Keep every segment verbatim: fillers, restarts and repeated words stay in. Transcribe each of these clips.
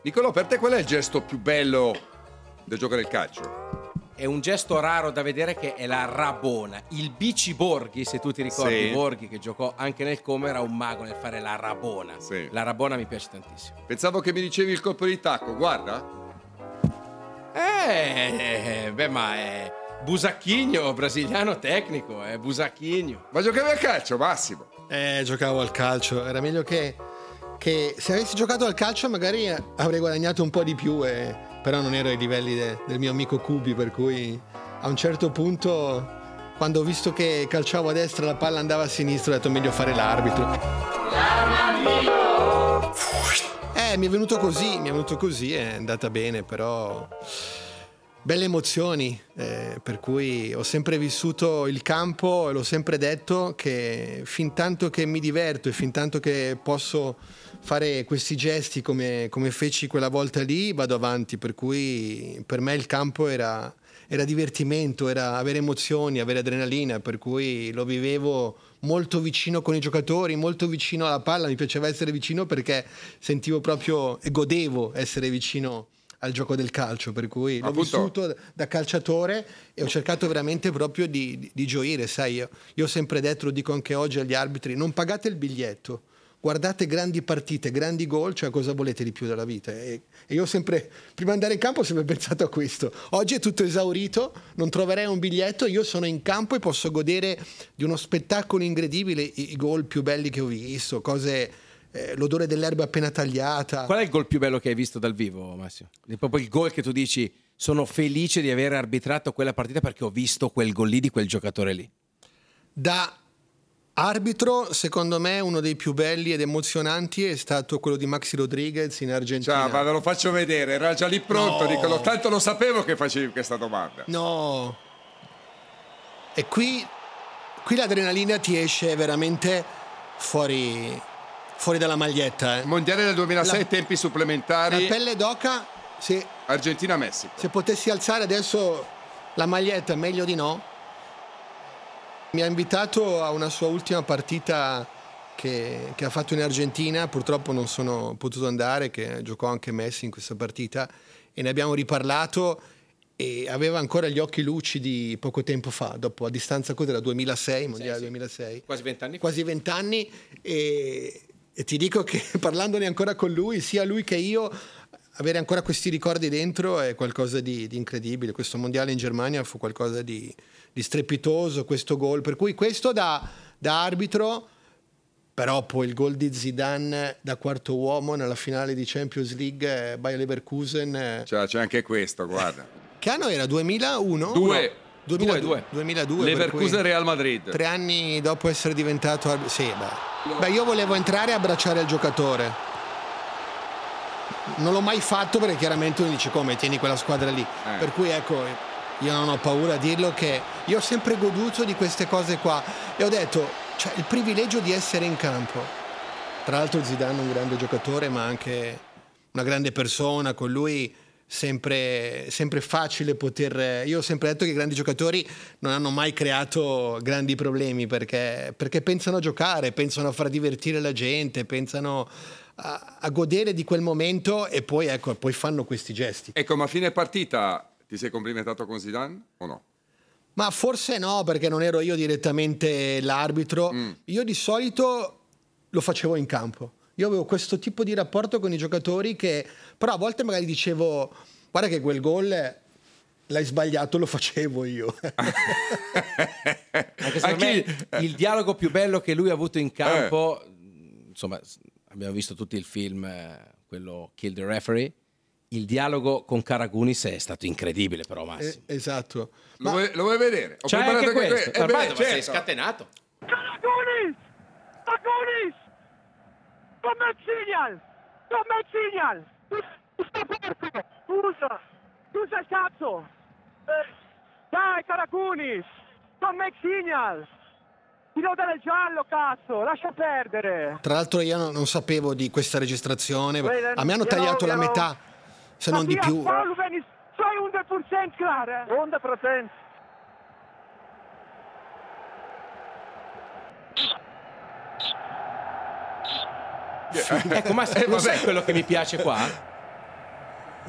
Nicolò, per te qual è il gesto più bello del gioco del calcio? È un gesto raro da vedere, che è la rabona. Il Bici Borghi, se tu ti ricordi, Sì. Borghi, che giocò anche nel Como, era un mago nel fare la rabona. Sì. La rabona mi piace tantissimo. Pensavo che mi dicevi il colpo di tacco, guarda. Eh, beh, ma è Busacchigno, brasiliano tecnico, è Busacchigno. Ma giocavi a calcio, Massimo? Eh, giocavo al calcio, era meglio che, che se avessi giocato al calcio magari avrei guadagnato un po' di più, e, però non ero ai livelli de, del mio amico Cubi, per cui a un certo punto, quando ho visto che calciavo a destra e la palla andava a sinistra, ho detto meglio fare l'arbitro. Eh, mi è venuto così, mi è venuto così, è andata bene, però belle emozioni, eh, per cui ho sempre vissuto il campo e l'ho sempre detto che fin tanto che mi diverto e fin tanto che posso fare questi gesti come, come feci quella volta lì, vado avanti, per cui per me il campo era, era divertimento, era avere emozioni, avere adrenalina, per cui lo vivevo molto vicino con i giocatori, molto vicino alla palla, mi piaceva essere vicino perché sentivo proprio e godevo essere vicino al gioco del calcio, per cui l'ho Appunto. vissuto da calciatore e ho cercato veramente proprio di, di, di gioire, sai, io, io ho sempre detto, lo dico anche oggi agli arbitri, non pagate il biglietto, guardate grandi partite, grandi gol, cioè cosa volete di più dalla vita? E, e io sempre, prima di andare in campo ho sempre pensato a questo, oggi è tutto esaurito, non troverei un biglietto, io sono in campo e posso godere di uno spettacolo incredibile, i, i gol più belli che ho visto, cose... Eh, l'odore dell'erba appena tagliata. Qual è il gol più bello che hai visto dal vivo, Massimo? È proprio il gol che tu dici: sono felice di aver arbitrato quella partita perché ho visto quel gol lì di quel giocatore lì. Da arbitro, secondo me uno dei più belli ed emozionanti è stato quello di Maxi Rodriguez in Argentina. Ciao, ma ve lo faccio vedere, era già lì pronto, No. Nicolò, tanto lo sapevo che facevi questa domanda. No. E qui, qui l'adrenalina ti esce veramente fuori, fuori dalla maglietta. Eh. Mondiale del duemilasei, La- tempi La supplementari, pelle d'oca, se, Argentina-Messico. se potessi alzare adesso la maglietta, meglio di no. Mi ha invitato a una sua ultima partita che, che ha fatto in Argentina, purtroppo non sono potuto andare, che giocò anche Messi in questa partita, e ne abbiamo riparlato e aveva ancora gli occhi lucidi poco tempo fa, dopo a distanza cos'era, duemilasei, mondiale sì. duemilasei. Quasi vent'anni fa. Quasi vent'anni e, e ti dico che parlandone ancora con lui, sia lui che io, avere ancora questi ricordi dentro è qualcosa di, di incredibile. Questo mondiale in Germania fu qualcosa di, di strepitoso, questo gol, per cui questo da, da arbitro. Però poi il gol di Zidane da quarto uomo nella finale di Champions League, eh, Bayer Leverkusen, eh, Cioè, c'è anche questo, guarda. che anno era? duemilauno? Due. duemiladue. Due, duemiladue, Leverkusen, per cui Real Madrid. tre anni dopo essere diventato arbitro. Sì, beh. Beh, io volevo entrare e abbracciare il giocatore. Non l'ho mai fatto perché chiaramente uno dice come tieni quella squadra lì. Eh. Per cui ecco, io non ho paura a dirlo che io ho sempre goduto di queste cose qua e ho detto, cioè, il privilegio di essere in campo. Tra l'altro Zidane è un grande giocatore ma anche una grande persona, con lui sempre, sempre facile poter... Io ho sempre detto che i grandi giocatori non hanno mai creato grandi problemi perché, perché pensano a giocare, pensano a far divertire la gente, pensano a, a godere di quel momento e poi, ecco, poi fanno questi gesti. Ecco, ma a fine partita ti sei complimentato con Zidane o no? Ma forse no, perché non ero io direttamente l'arbitro. Mm. Io di solito lo facevo in campo. Io avevo questo tipo di rapporto con i giocatori che però a volte magari dicevo guarda che quel gol l'hai sbagliato, lo facevo io. Anche secondo A chi- me il dialogo più bello che lui ha avuto in campo, insomma, abbiamo visto tutti il film, eh, quello Kill the Referee. Il dialogo con Karagunis è stato incredibile, però, Massimo. Eh, esatto. Lo, Ma vuoi, lo vuoi vedere? Ho C'è preparato anche que- questo. que- eh beh, Armando, ma sei certo. scatenato. Karagunis! Karagunis! Come Signal! Come Signal! Sta porco! Scusa! Scusa il cazzo! Eh, dai Karagunis! Come Signal! Ti devo dare il giallo, cazzo! Lascia perdere! tra l'altro io non, non sapevo di questa registrazione. Wait, A me hanno you tagliato know, la you know. metà, se non di più. Paolo Venis, sei cento per cento klar, eh? cento per cento. Ecco, Massimo, Eh, lo sai vabbè. quello che mi piace qua?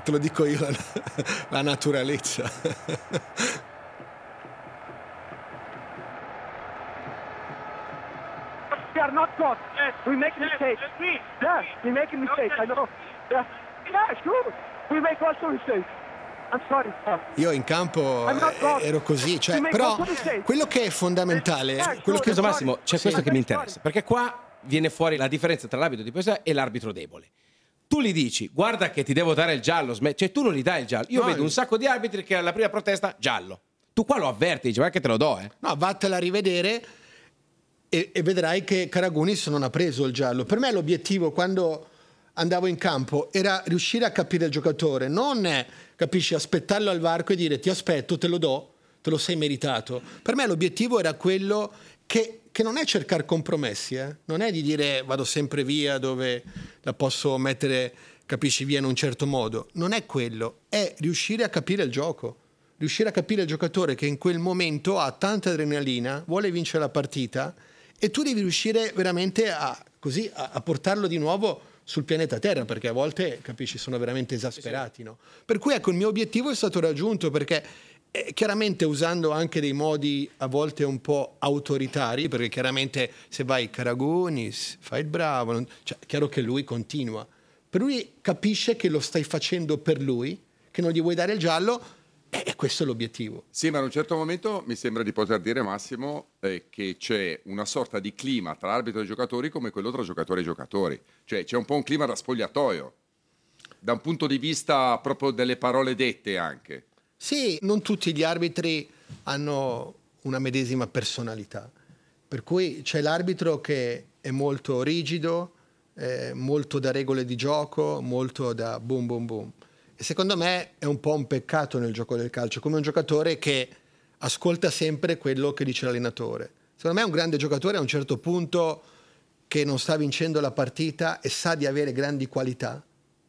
te lo dico io, la, la naturalezza. We are not God. We make mistakes. Yeah, we make mistakes. I know. Yeah, yeah, sure. We make also mistakes. I'm sorry. Io in campo eh, ero così, cioè, però quello che è fondamentale, quello che... Scusa Massimo, c'è questo che mi interessa, perché qua viene fuori la differenza tra l'arbitro di professione e l'arbitro debole. Tu gli dici, guarda che ti devo dare il giallo, cioè tu non gli dai il giallo. Io no, vedo un sacco di arbitri che alla prima protesta, giallo. Tu qua lo avverti, dici, guarda che te lo do, eh. No, vattela a rivedere e, e vedrai che Karagunis non ha preso il giallo. Per me l'obiettivo quando andavo in campo era riuscire a capire il giocatore, non è, capisci, aspettarlo al varco e dire ti aspetto, te lo do, te lo sei meritato. Per me l'obiettivo era quello che, che non è cercare compromessi, eh? Non è di dire vado sempre via dove la posso mettere, capisci, via in un certo modo. Non è quello, è riuscire a capire il gioco, riuscire a capire il giocatore che in quel momento ha tanta adrenalina, vuole vincere la partita e tu devi riuscire veramente a, così, a, a portarlo di nuovo sul pianeta Terra, perché a volte, capisci, sono veramente esasperati, no? Per cui ecco, il mio obiettivo è stato raggiunto, perché eh, chiaramente usando anche dei modi a volte un po' autoritari, perché chiaramente se vai Karagunis, fai il bravo, non, cioè è chiaro che lui continua, per lui capisce che lo stai facendo per lui, che non gli vuoi dare il giallo, e questo è l'obiettivo. Sì, ma in un certo momento mi sembra di poter dire, Massimo, eh, che c'è una sorta di clima tra arbitro e giocatori come quello tra giocatori e giocatori. Cioè c'è un po' un clima da spogliatoio, da un punto di vista proprio delle parole dette anche. Sì, non tutti gli arbitri hanno una medesima personalità. Per cui c'è l'arbitro che è molto rigido, eh, molto da regole di gioco, molto da boom boom boom. E secondo me è un po' un peccato nel gioco del calcio, come un giocatore che ascolta sempre quello che dice l'allenatore. Secondo me un grande giocatore a un certo punto che non sta vincendo la partita e sa di avere grandi qualità,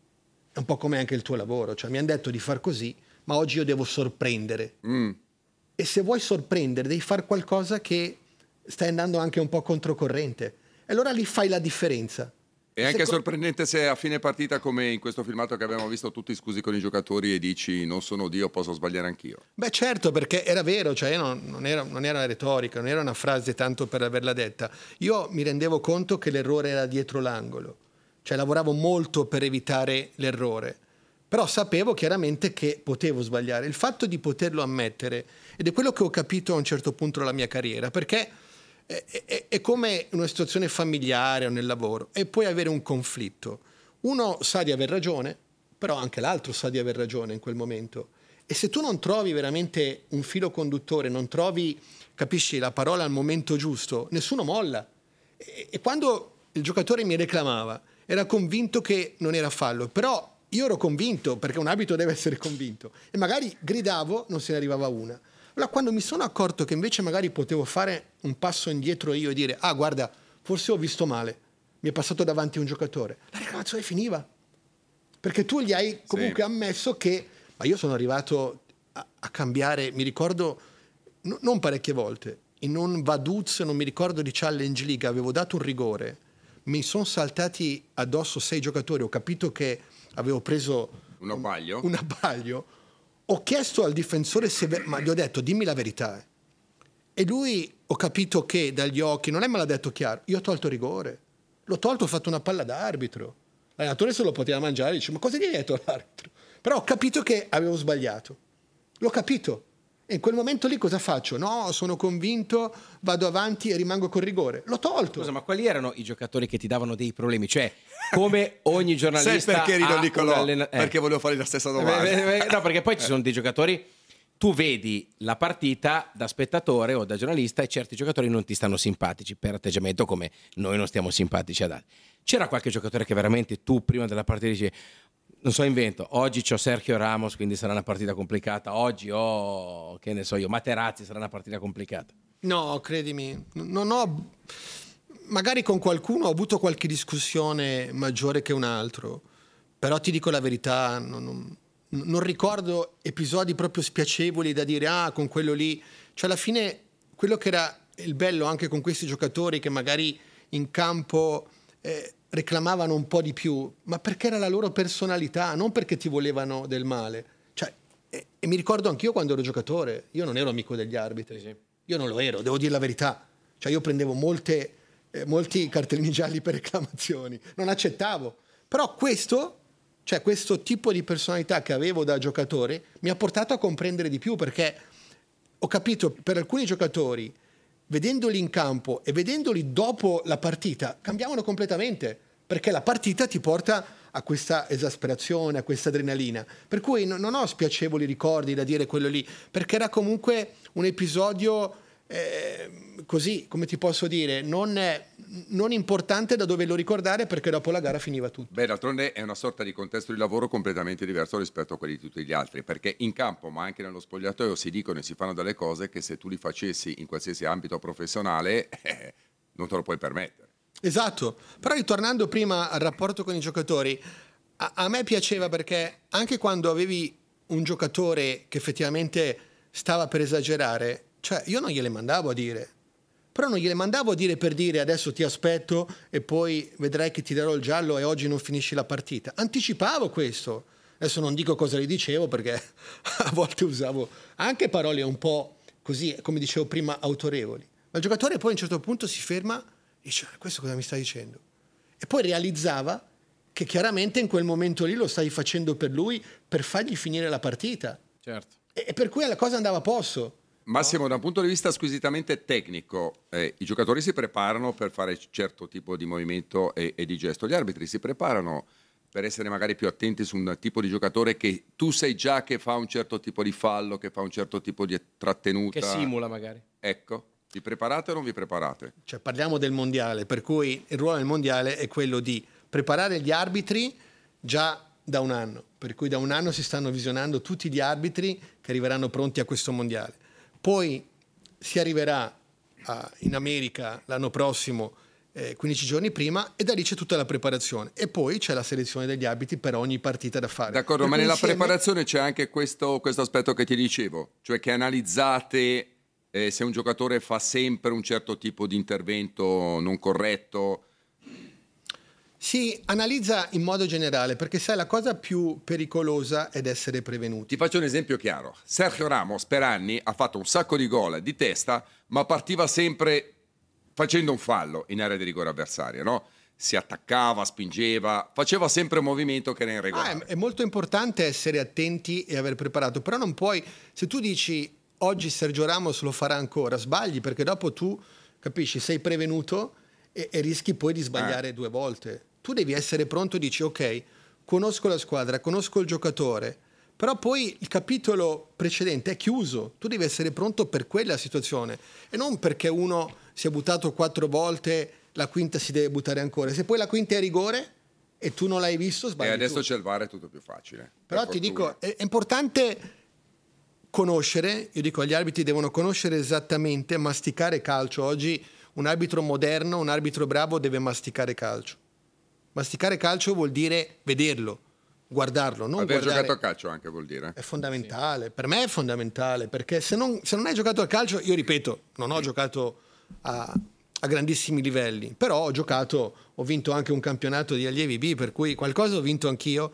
è un po' come anche il tuo lavoro, cioè mi hanno detto di far così, ma oggi io devo sorprendere. Mm. E se vuoi sorprendere devi fare qualcosa che stai andando anche un po' controcorrente. E allora lì fai la differenza. È anche Seco- sorprendente se a fine partita, come in questo filmato che abbiamo visto, tu ti scusi con i giocatori e dici non sono Dio, posso sbagliare anch'io. Beh certo, perché era vero, cioè non, non, era, non era retorica, non era una frase tanto per averla detta. Io mi rendevo conto che l'errore era dietro l'angolo, cioè lavoravo molto per evitare l'errore, però sapevo chiaramente che potevo sbagliare. Il fatto di poterlo ammettere, ed è quello che ho capito a un certo punto della mia carriera, perché È, è, è come una situazione familiare o nel lavoro e puoi avere un conflitto. Uno sa di aver ragione, però anche l'altro sa di aver ragione in quel momento. E se tu non trovi veramente un filo conduttore, non trovi, capisci, la parola al momento giusto, nessuno molla. E, e quando il giocatore mi reclamava, era convinto che non era fallo, però io ero convinto, perché un arbitro deve essere convinto, e magari gridavo, non se ne arrivava una. Allora quando mi sono accorto che invece magari potevo fare un passo indietro io e dire ah guarda, forse ho visto male, mi è passato davanti un giocatore, la reclamazione finiva, perché tu gli hai comunque sì. ammesso che, ma io sono arrivato a, a cambiare, mi ricordo, no, non parecchie volte, in un Vaduz, non mi ricordo di Challenge League, avevo dato un rigore, mi sono saltati addosso sei giocatori, ho capito che avevo preso un abbaglio, un, un abbaglio. Ho chiesto al difensore se, ma gli ho detto dimmi la verità, eh. E lui, ho capito che dagli occhi, non è me l'ha detto chiaro, io ho tolto rigore, l'ho tolto, ho fatto una palla d'arbitro, l'allenatore se lo poteva mangiare, dice ma cosa gli hai detto all'arbitro? Però ho capito che avevo sbagliato, l'ho capito, e in quel momento lì cosa faccio? No, sono convinto, vado avanti e rimango col rigore, l'ho tolto. Scusa, ma quali erano i giocatori che ti davano dei problemi? Cioè, come ogni giornalista sai perché rido Nicolò? Allena- eh. Perché volevo fare la stessa domanda. Eh, eh, no, perché poi ci sono dei giocatori, tu vedi la partita da spettatore o da giornalista e certi giocatori non ti stanno simpatici per atteggiamento, come noi non stiamo simpatici ad altri. C'era qualche giocatore che veramente tu prima della partita dici non so, invento, oggi c'ho Sergio Ramos, quindi sarà una partita complicata, oggi ho, che ne so io, Materazzi, sarà una partita complicata? No, credimi, non ho, magari con qualcuno ho avuto qualche discussione maggiore che un altro, però ti dico la verità, non, non, non ricordo episodi proprio spiacevoli da dire ah, con quello lì, cioè alla fine quello che era il bello anche con questi giocatori che magari in campo eh, reclamavano un po' di più, ma perché era la loro personalità, non perché ti volevano del male. Cioè, e, e mi ricordo anch'io quando ero giocatore, io non ero amico degli arbitri, sì, sì. Io non lo ero, devo dire la verità. Cioè io prendevo molte, eh, molti cartellini gialli per reclamazioni, non accettavo. Però questo, cioè questo tipo di personalità che avevo da giocatore mi ha portato a comprendere di più, perché ho capito per alcuni giocatori, vedendoli in campo e vedendoli dopo la partita, cambiavano completamente, perché la partita ti porta a questa esasperazione, a questa adrenalina. Per cui no, non ho spiacevoli ricordi da dire quello lì, perché era comunque un episodio eh, così, come ti posso dire, non, è, non importante da doverlo ricordare, perché dopo la gara finiva tutto. Beh, d'altronde è una sorta di contesto di lavoro completamente diverso rispetto a quelli di tutti gli altri, perché in campo, ma anche nello spogliatoio, si dicono e si fanno delle cose che se tu li facessi in qualsiasi ambito professionale eh, non te lo puoi permettere. Esatto, però ritornando prima al rapporto con i giocatori, a, a me piaceva perché anche quando avevi un giocatore che effettivamente stava per esagerare, cioè io non gliele mandavo a dire, però non gliele mandavo a dire per dire adesso ti aspetto e poi vedrai che ti darò il giallo e oggi non finisci la partita. Anticipavo questo, adesso non dico cosa gli dicevo perché a volte usavo anche parole un po' così, come dicevo prima, autorevoli, ma il giocatore poi a un certo punto si ferma, dice, questo cosa mi sta dicendo? E poi realizzava che chiaramente in quel momento lì lo stavi facendo per lui, per fargli finire la partita. Certo. E, e per cui la cosa andava a posto. Massimo, no? Da un punto di vista squisitamente tecnico, eh, i giocatori si preparano per fare certo tipo di movimento e, e di gesto. Gli arbitri si preparano per essere magari più attenti su un tipo di giocatore che tu sai già che fa un certo tipo di fallo, che fa un certo tipo di trattenuta. Che simula magari. Ecco. Vi preparate o non vi preparate? Cioè, parliamo del mondiale, per cui il ruolo del mondiale è quello di preparare gli arbitri già da un anno, per cui da un anno si stanno visionando tutti gli arbitri che arriveranno pronti a questo mondiale. Poi si arriverà a, in America l'anno prossimo, eh, quindici giorni prima, e da lì c'è tutta la preparazione. E poi c'è la selezione degli arbitri per ogni partita da fare. D'accordo, per ma nella insieme... preparazione c'è anche questo, questo aspetto che ti dicevo, cioè che analizzate... Eh, se un giocatore fa sempre un certo tipo di intervento non corretto. Si analizza in modo generale, perché sai, la cosa più pericolosa è essere prevenuti. Ti faccio un esempio chiaro. Sergio Ramos per anni ha fatto un sacco di gol di testa, ma partiva sempre facendo un fallo in area di rigore avversaria, no? Si attaccava, spingeva, faceva sempre un movimento che era irregolare. Ah, è, è molto importante essere attenti e aver preparato, però non puoi, se tu dici oggi Sergio Ramos lo farà ancora, sbagli, perché dopo tu, capisci, sei prevenuto e, e rischi poi di sbagliare eh. due volte. Tu devi essere pronto, dici ok, conosco la squadra, conosco il giocatore, però poi il capitolo precedente è chiuso, tu devi essere pronto per quella situazione e non perché uno si è buttato quattro volte, la quinta si deve buttare ancora. Se poi la quinta è a rigore e tu non l'hai visto, sbagli. E adesso tu. c'è il V A R, è tutto più facile. Però ti dico, è, è importante conoscere, io dico agli arbitri devono conoscere esattamente, masticare calcio. Oggi un arbitro moderno, un arbitro bravo deve masticare calcio. Masticare calcio vuol dire vederlo, guardarlo, non aver guardare... giocato a calcio anche vuol dire. È fondamentale, sì. Per me è fondamentale, perché se non, se non hai giocato a calcio, io ripeto, non ho giocato a, a grandissimi livelli, però ho giocato, ho vinto anche un campionato di allievi B, per cui qualcosa ho vinto anch'io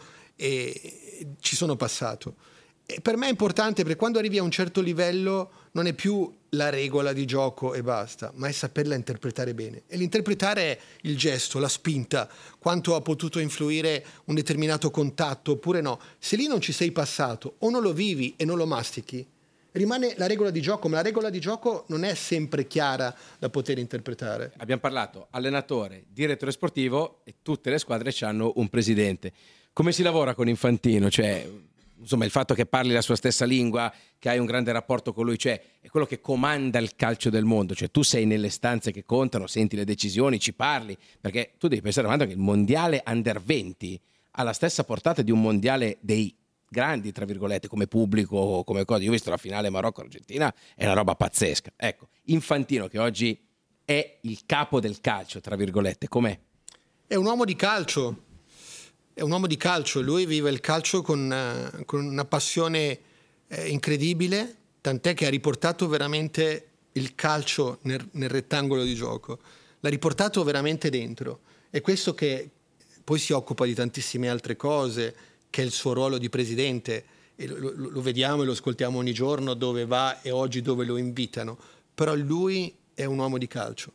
e ci sono passato. E per me è importante, perché quando arrivi a un certo livello non è più la regola di gioco e basta, ma è saperla interpretare bene. E l'interpretare è il gesto, la spinta, quanto ha potuto influire un determinato contatto oppure no. Se lì non ci sei passato o non lo vivi e non lo mastichi, rimane la regola di gioco, ma la regola di gioco non è sempre chiara da poter interpretare. Abbiamo parlato allenatore, direttore sportivo e tutte le squadre hanno un presidente. Come si lavora con Infantino? Cioè... insomma, il fatto che parli la sua stessa lingua, che hai un grande rapporto con lui, cioè è quello che comanda il calcio del mondo, cioè tu sei nelle stanze che contano, senti le decisioni, ci parli, perché tu devi pensare che il mondiale under venti ha la stessa portata di un mondiale dei grandi, tra virgolette, come pubblico o come cosa. Io ho visto la finale Marocco-Argentina, è una roba pazzesca. Ecco, Infantino, che oggi è il capo del calcio, tra virgolette, com'è? È un uomo di calcio. È un uomo di calcio, lui vive il calcio con, uh, con una passione eh, incredibile, tant'è che ha riportato veramente il calcio nel, nel rettangolo di gioco, l'ha riportato veramente dentro è questo che poi si occupa di tantissime altre cose, che è il suo ruolo di presidente, e lo, lo, lo vediamo e lo ascoltiamo ogni giorno dove va e oggi dove lo invitano, però lui è un uomo di calcio,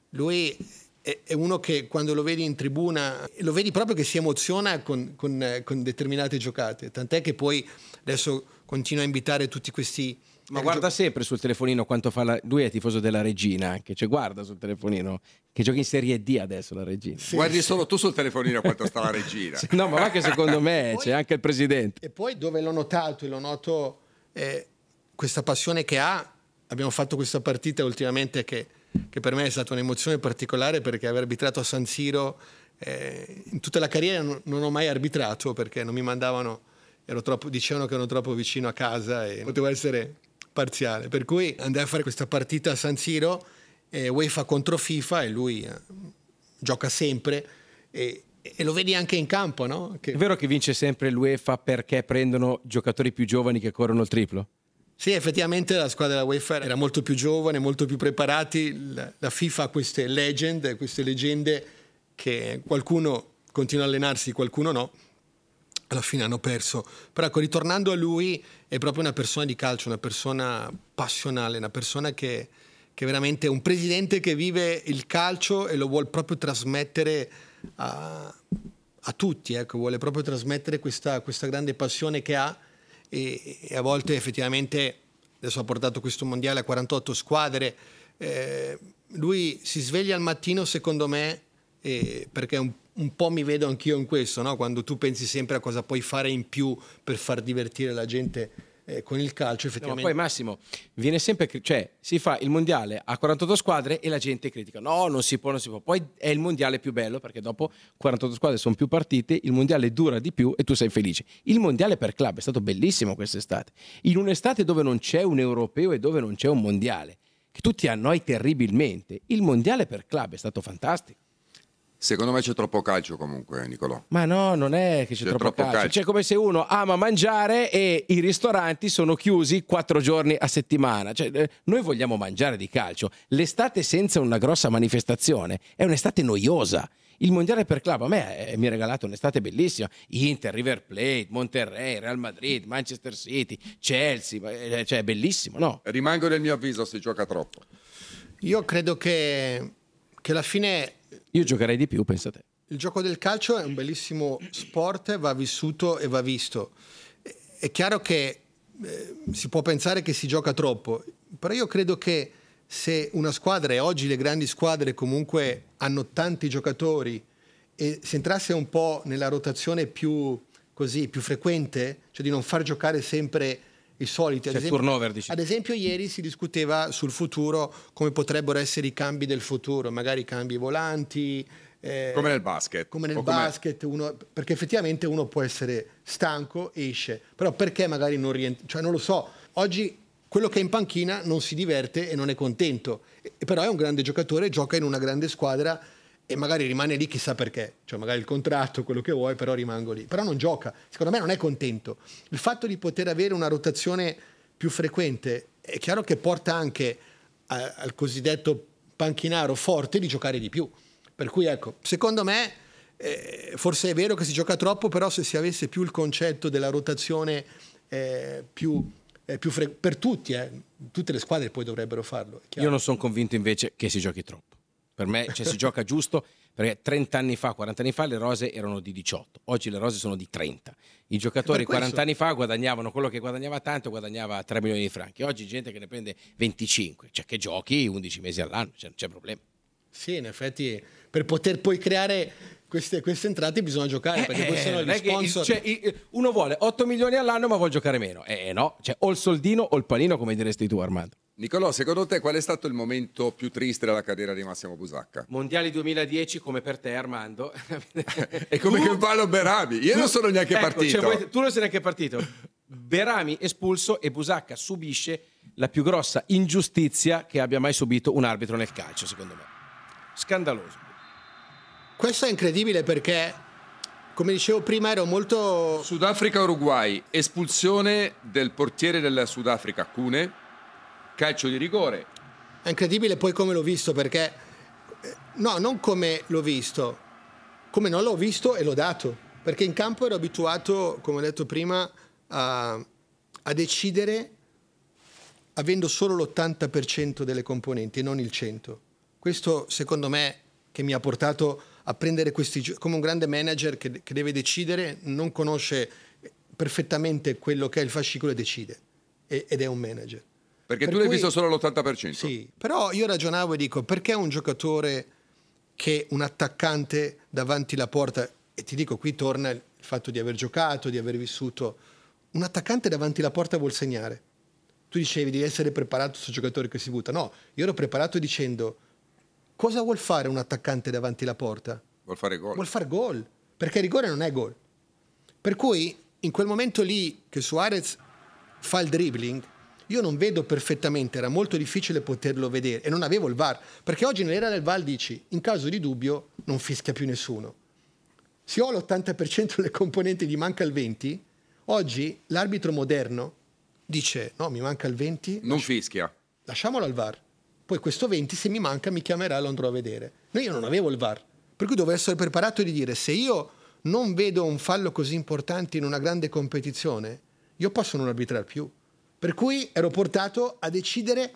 lui è, è uno che quando lo vedi in tribuna lo vedi proprio che si emoziona con, con, con determinate giocate, tant'è che poi adesso continua a invitare tutti questi... Ma guarda sempre sul telefonino quanto fa la... Lui è tifoso della Regina anche, cioè guarda sul telefonino che gioca in Serie D adesso la Regina. Sì. Guardi solo tu sul telefonino quanto sta la Regina. Sì, no, ma anche secondo me poi, c'è anche il presidente. E poi dove l'ho notato e lo noto eh, questa passione che ha, abbiamo fatto questa partita ultimamente che, che per me è stata un'emozione particolare perché aver arbitrato a San Siro, eh, in tutta la carriera non, non ho mai arbitrato perché non mi mandavano, ero troppo, dicevano che ero troppo vicino a casa e potevo essere... parziale, per cui andai a fare questa partita a San Siro, eh, UEFA contro FIFA e lui eh, gioca sempre e, e lo vedi anche in campo, no? Che... È vero che vince sempre l'UEFA perché prendono giocatori più giovani che corrono il triplo? Sì, effettivamente la squadra della UEFA era molto più giovane, molto più preparati, la, la FIFA ha queste legend, queste leggende che qualcuno continua a allenarsi, qualcuno no. Alla fine hanno perso, però ecco, ritornando a lui è proprio una persona di calcio, una persona passionale, una persona che, che veramente è un presidente che vive il calcio e lo vuole proprio trasmettere a, a tutti, ecco, vuole proprio trasmettere questa, questa grande passione che ha e, e a volte effettivamente, adesso ha portato questo mondiale a quarantotto squadre, eh, lui si sveglia al mattino secondo me eh, perché è un un po' mi vedo anch'io in questo, no? Quando tu pensi sempre a cosa puoi fare in più per far divertire la gente eh, con il calcio, effettivamente. No, ma poi Massimo, viene sempre, cioè si fa il mondiale a quarantotto squadre e la gente critica, no, non si può, non si può. Poi è il mondiale più bello perché dopo quarantotto squadre sono più partite, il mondiale dura di più e tu sei felice. Il mondiale per club è stato bellissimo quest'estate. In un'estate dove non c'è un europeo e dove non c'è un mondiale, che tu ti annoi terribilmente, il mondiale per club è stato fantastico. Secondo me c'è troppo calcio comunque, Nicolò. Ma no, non è che c'è, c'è troppo, troppo calcio. calcio. C'è come se uno ama mangiare e i ristoranti sono chiusi quattro giorni a settimana. Cioè, noi vogliamo mangiare di calcio. L'estate senza una grossa manifestazione è un'estate noiosa. Il mondiale per club a me è, mi ha regalato un'estate bellissima. Inter, River Plate, Monterrey, Real Madrid, Manchester City, Chelsea, cioè è bellissimo, no? Rimango nel mio avviso, si gioca troppo. Io credo che, che alla fine... Io giocherei di più, pensa te. Il gioco del calcio è un bellissimo sport, va vissuto e va visto. È chiaro che eh, si può pensare che si gioca troppo, però io credo che se una squadra, e oggi le grandi squadre comunque hanno tanti giocatori, e si entrasse un po' nella rotazione più, così, più frequente, cioè di non far giocare sempre i soliti. Ad, cioè, esempio, turnover, dici. ad esempio ieri si discuteva sul futuro, come potrebbero essere i cambi del futuro, magari cambi volanti, eh, come nel basket, come nel o basket uno, perché effettivamente uno può essere stanco, esce, però perché magari non rientra, cioè non lo so, oggi quello che è in panchina non si diverte e non è contento, e, però è un grande giocatore, gioca in una grande squadra e magari rimane lì chissà perché, cioè magari il contratto, quello che vuoi, però rimango lì, però non gioca, secondo me non è contento. Il fatto di poter avere una rotazione più frequente è chiaro che porta anche a, al cosiddetto panchinaro forte di giocare di più, per cui ecco, secondo me eh, forse è vero che si gioca troppo, però se si avesse più il concetto della rotazione eh, più, eh, più fre- per tutti, eh, tutte le squadre poi dovrebbero farlo. Io non sono convinto invece che si giochi troppo. Per me cioè, si gioca giusto, perché trenta anni fa, quaranta anni fa le rose erano di diciotto, oggi le rose sono di trenta. I giocatori quaranta anni fa guadagnavano quello che guadagnava tanto, guadagnava tre milioni di franchi. Oggi gente che ne prende venticinque, cioè che giochi undici mesi all'anno, cioè non c'è problema. Sì, in effetti per poter poi creare queste, queste entrate bisogna giocare, perché eh, poi sono gli sponsor. Cioè, uno vuole otto milioni all'anno ma vuole giocare meno. Eh no, cioè o il soldino o il panino, come diresti tu, Armando. Nicolò, secondo te qual è stato il momento più triste della carriera di Massimo Busacca? Mondiali duemiladieci come per te, Armando. E come che Paolo Berami. Io tu, non sono neanche ecco, partito. Cioè, tu non sei neanche partito. Berami espulso e Busacca subisce la più grossa ingiustizia che abbia mai subito un arbitro nel calcio, secondo me. Scandaloso. Questo è incredibile perché, come dicevo prima, ero molto... Sudafrica-Uruguay, espulsione del portiere del Sudafrica, Cune. Calcio di rigore. È incredibile poi come l'ho visto, perché no, non come l'ho visto, come non l'ho visto e l'ho dato, perché in campo ero abituato, come ho detto prima, a, a decidere avendo solo l'ottanta per cento delle componenti e non il cento per cento. Questo secondo me che mi ha portato a prendere questi giochi, come un grande manager che, che deve decidere, non conosce perfettamente quello che è il fascicolo e decide, e, ed è un manager. Perché per tu l'hai cui, visto solo all'ottanta per cento. Sì, però io ragionavo e dico, perché un giocatore che un attaccante davanti alla porta, e ti dico, qui torna il fatto di aver giocato, di aver vissuto, un attaccante davanti alla porta vuol segnare. Tu dicevi di essere preparato su giocatore che si butta. No, io ero preparato dicendo, cosa vuol fare un attaccante davanti alla porta? Vuol fare gol. Vuol fare gol, perché rigore non è gol. Per cui in quel momento lì che Suarez fa il dribbling, io non vedo perfettamente, era molto difficile poterlo vedere e non avevo il V A R, perché oggi nell'era del V A R dici, in caso di dubbio non fischia più nessuno. Se ho l'ottanta per cento delle componenti e gli manca il venti per cento, oggi l'arbitro moderno dice no, mi manca il venti per cento, Non lasci- fischia. lasciamolo al V A R. Poi questo venti, se mi manca, mi chiamerà e lo andrò a vedere. No, io non avevo il V A R, per cui dovevo essere preparato di dire, se io non vedo un fallo così importante in una grande competizione, io posso non arbitrare più. Per cui ero portato a decidere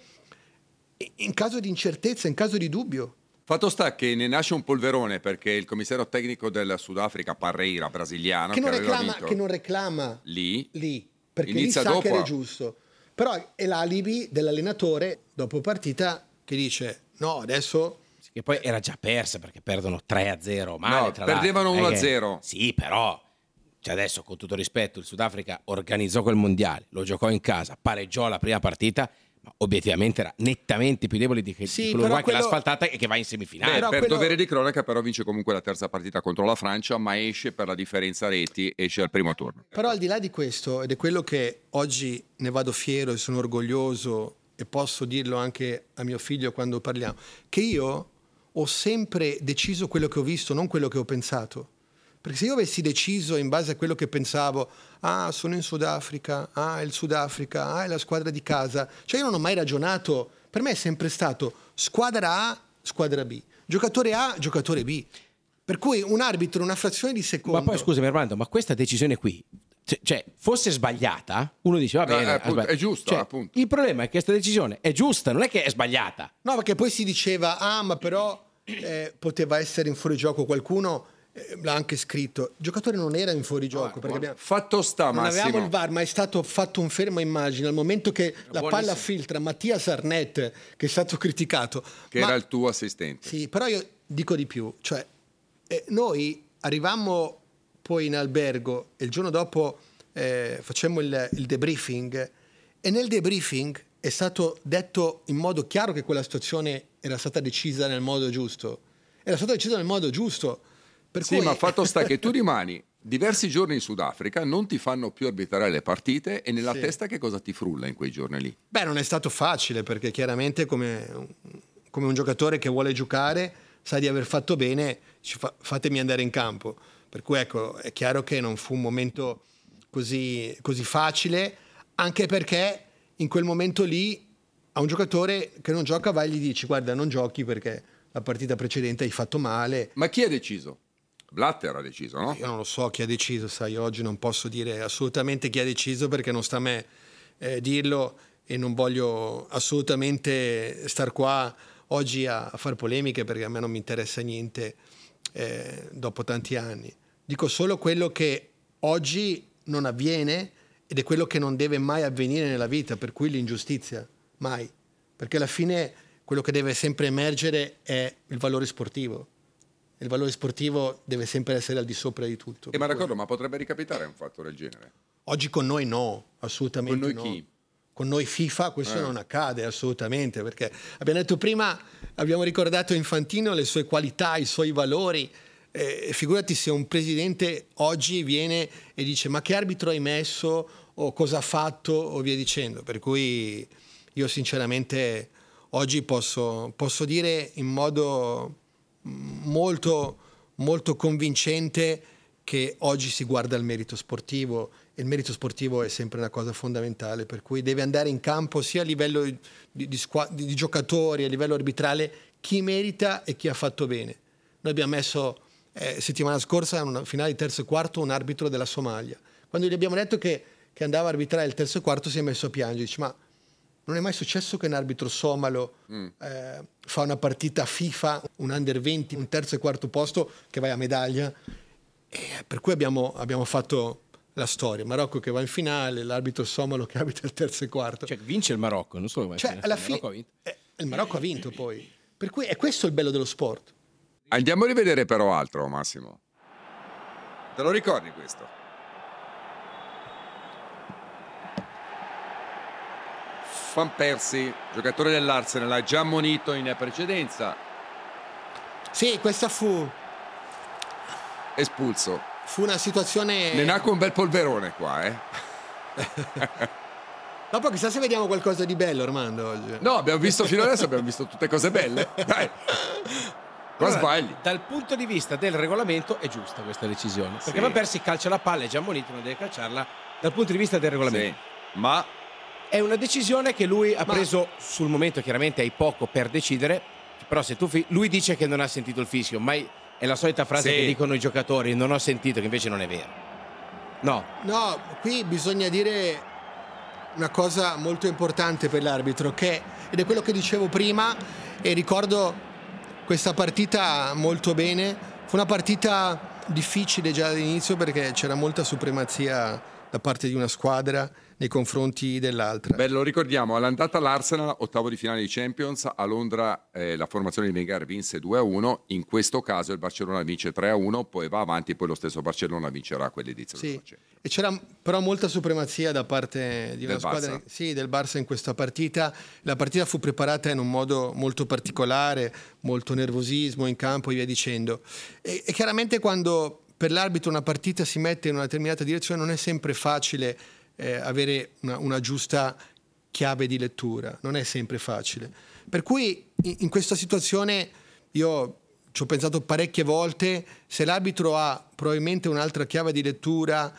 in caso di incertezza, in caso di dubbio. Fatto sta che ne nasce un polverone perché il commissario tecnico del Sudafrica, Parreira, brasiliano, Che non, aveva reclama, vinto che non reclama lì, lì, perché inizia lì sa dopo che a- era giusto. Però è l'alibi dell'allenatore dopo partita che dice no, adesso Che poi era già persa perché perdono tre a zero male, No, tra perdevano l'altro. Non è uno a zero. che- Sì, però cioè adesso con tutto rispetto il Sudafrica organizzò quel mondiale, lo giocò in casa, pareggiò la prima partita, ma obiettivamente era nettamente più debole di, che, Sì, di quell'Uruguay però quello- che l'ha asfaltata e che va in semifinale. Beh, però per quello- dovere di cronaca però vince comunque la terza partita contro la Francia, ma esce per la differenza reti, esce al primo turno. Però al di là di questo, ed è quello che oggi ne vado fiero e sono orgoglioso e posso dirlo anche a mio figlio quando parliamo, che io ho sempre deciso quello che ho visto, non quello che ho pensato. Perché se io avessi deciso in base a quello che pensavo, ah, sono in Sudafrica, ah, è il Sudafrica, ah, è la squadra di casa, cioè io non ho mai ragionato, per me è sempre stato squadra A, squadra B, giocatore A, giocatore B. Per cui un arbitro, una frazione di secondo... Ma poi scusami Armando, ma questa decisione qui, cioè, cioè, fosse sbagliata, uno dice va No, bene, eh, ha appunto, sbagliato. è giusto, Cioè, appunto. il problema è che questa decisione è giusta, non è che è sbagliata. No, perché poi si diceva, ah, ma però eh, poteva essere in fuorigioco qualcuno, eh, l'ha anche scritto. Il giocatore non era in fuorigioco, perché abbiamo... Fatto sta, non avevamo Massimo. il V A R, ma è stato fatto un fermo immagine al momento che la palla buonissimo. filtra Mattias Arnett, che è stato criticato. Che Ma- era il tuo assistente. Sì, però io dico di più, cioè eh, noi arrivammo poi in albergo e il giorno dopo eh, facemmo il, il debriefing e nel debriefing è stato detto in modo chiaro che quella situazione era stata decisa nel modo giusto. Era stata decisa nel modo giusto. Per Sì, cui... ma fatto sta che tu rimani diversi giorni in Sudafrica, non ti fanno più arbitrare le partite e nella Sì. testa che cosa ti frulla in quei giorni lì? Beh, non è stato facile perché chiaramente come, come un giocatore che vuole giocare sa di aver fatto bene, ci fa- fatemi andare in campo. Per cui ecco, è chiaro che non fu un momento così, così facile, anche perché in quel momento lì a un giocatore che non gioca vai e gli dici guarda non giochi perché la partita precedente hai fatto male. Ma chi ha deciso? Blatter ha deciso, no? Io non lo so chi ha deciso, sai, oggi non posso dire assolutamente chi ha deciso perché non sta a me eh, dirlo e non voglio assolutamente star qua oggi a, a fare polemiche perché a me non mi interessa niente eh, dopo tanti anni. Dico solo quello che oggi non avviene ed è quello che non deve mai avvenire nella vita, per cui l'ingiustizia, mai. Perché alla fine quello che deve sempre emergere è il valore sportivo. Il valore sportivo deve sempre essere al di sopra di tutto. E ma d'accordo, ma potrebbe ricapitare un fatto del genere? Oggi con noi no, assolutamente Con noi no. chi? Con noi FIFA questo Eh. non accade assolutamente, perché abbiamo detto prima, abbiamo ricordato Infantino, le sue qualità, i suoi valori. Eh, figurati se un presidente oggi viene e dice ma che arbitro hai messo o cosa ha fatto o via dicendo. Per cui io sinceramente oggi posso, posso dire in modo molto, molto convincente che oggi si guarda il merito sportivo e il merito sportivo è sempre una cosa fondamentale, per cui deve andare in campo sia a livello di, di, squa- di, di giocatori, a livello arbitrale, chi merita e chi ha fatto bene. Noi abbiamo messo eh, settimana scorsa in una finale di terzo e quarto un arbitro della Somalia. Quando gli abbiamo detto che, che andava a arbitrare il terzo e quarto si è messo a piangere, dice ma non è mai successo che un arbitro somalo mm. eh, fa una partita FIFA, un under venti, un terzo e quarto posto che vai a medaglia, e per cui abbiamo, abbiamo fatto la storia, Marocco che va in finale, l'arbitro somalo che arbitra il terzo e quarto, cioè vince il Marocco, non solo cioè, alla fine il Marocco ha vinto, eh, il Marocco ha vinto poi, per cui è questo il bello dello sport. Andiamo a rivedere però altro, Massimo, te lo ricordi questo? Van Persie, giocatore dell'Arsenal, ha già ammonito in precedenza. Sì, questa fu espulso. Fu una situazione. Ne nacque un bel polverone qua, eh. Dopo chissà se vediamo qualcosa di bello, Armando, oggi. No, abbiamo visto fino adesso, abbiamo visto tutte cose belle. Dai. Qua allora, sbagli. Dal punto di vista del regolamento è giusta questa decisione, perché sì. Van Persie calcia la palla, è già ammonito, non deve calciarla. Dal punto di vista del regolamento. Sì. Ma è una decisione che lui ha Ma... preso sul momento, chiaramente hai poco per decidere, però se tu fi... lui dice che non ha sentito il fischio, ma è la solita frase sì. che dicono i giocatori, non ho sentito, che invece non è vero. No. No, qui bisogna dire una cosa molto importante per l'arbitro, che ed è quello che dicevo prima, e ricordo questa partita molto bene, fu una partita difficile già all'inizio perché c'era molta supremazia da parte di una squadra nei confronti dell'altra. Beh, lo ricordiamo, all'andata l'Arsenal, ottavo di finale di Champions, a Londra eh, la formazione di Wenger vinse due a uno, in questo caso il Barcellona vince tre a uno, poi va avanti, poi lo stesso Barcellona vincerà quell'edizione. Sì, e c'era però molta supremazia da parte di una del squadra Barça. Sì, del Barça in questa partita. La partita fu preparata in un modo molto particolare, molto nervosismo in campo e via dicendo. E, e chiaramente quando per l'arbitro una partita si mette in una determinata direzione non è sempre facile eh, avere una, una giusta chiave di lettura, non è sempre facile. Per cui in, in questa situazione io ci ho pensato parecchie volte, se l'arbitro ha probabilmente un'altra chiave di lettura,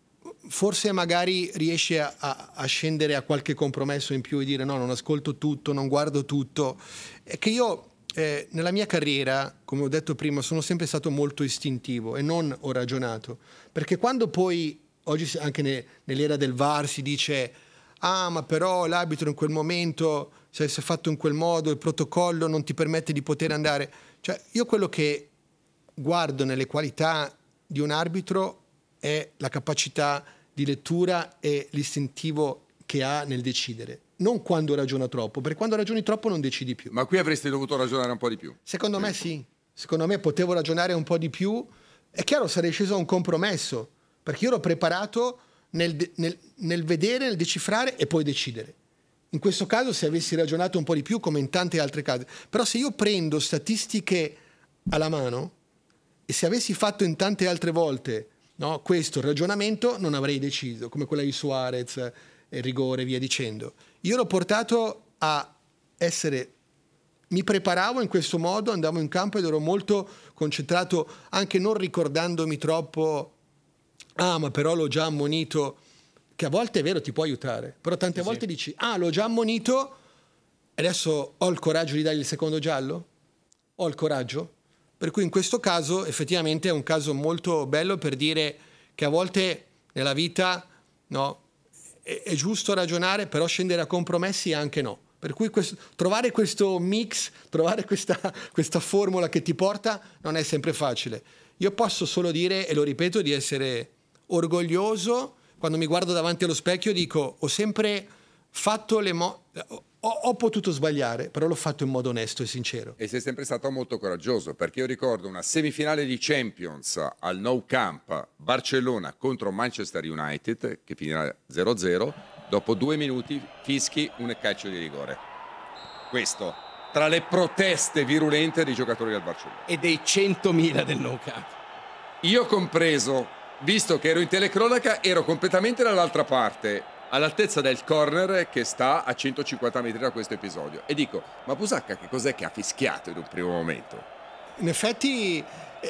forse magari riesce a, a, a scendere a qualche compromesso in più e dire no, non ascolto tutto, non guardo tutto. È che io eh, nella mia carriera, come ho detto prima, sono sempre stato molto istintivo e non ho ragionato, perché quando poi oggi anche ne, nell'era del V A R si dice ah ma però l'arbitro in quel momento se si è fatto in quel modo il protocollo non ti permette di poter andare, cioè io quello che guardo nelle qualità di un arbitro è la capacità di lettura e l'istintivo che ha nel decidere, non quando ragiona troppo, perché quando ragioni troppo non decidi più. Ma qui avresti dovuto ragionare un po' di più. Secondo me sì, secondo me potevo ragionare un po' di più. È chiaro, sarei sceso a un compromesso, perché io ero preparato nel, nel, nel vedere, nel decifrare e poi decidere. In questo caso se avessi ragionato un po' di più, come in tante altre case, però se io prendo statistiche alla mano e se avessi fatto in tante altre volte no, questo ragionamento, non avrei deciso, come quella di Suarez, il rigore, via dicendo. Io l'ho portato a essere, mi preparavo in questo modo, andavo in campo ed ero molto concentrato, anche non ricordandomi troppo, ah ma però l'ho già ammonito, che a volte è vero ti può aiutare, però tante sì, volte sì. dici, ah l'ho già ammonito, adesso ho il coraggio di dargli il secondo giallo? Ho il coraggio? Per cui in questo caso effettivamente è un caso molto bello per dire che a volte nella vita no, è, è giusto ragionare, però scendere a compromessi anche no. Per cui questo, trovare questo mix, trovare questa, questa formula che ti porta non è sempre facile. Io posso solo dire, e lo ripeto, di essere orgoglioso. Quando mi guardo davanti allo specchio dico ho sempre fatto le mo- ho, ho potuto sbagliare, però l'ho fatto in modo onesto e sincero. E sei sempre stato molto coraggioso, perché io ricordo una semifinale di Champions al Nou Camp, Barcellona contro Manchester United, che finirà zero a zero, dopo due minuti fischi un calcio di rigore. Questo tra le proteste virulente dei giocatori del Barcellona. E dei centomila del Nou Camp. Io compreso, visto che ero in telecronaca, ero completamente dall'altra parte, all'altezza del corner che sta a centocinquanta metri da questo episodio. E dico, ma Busacca che cos'è che ha fischiato in un primo momento? In effetti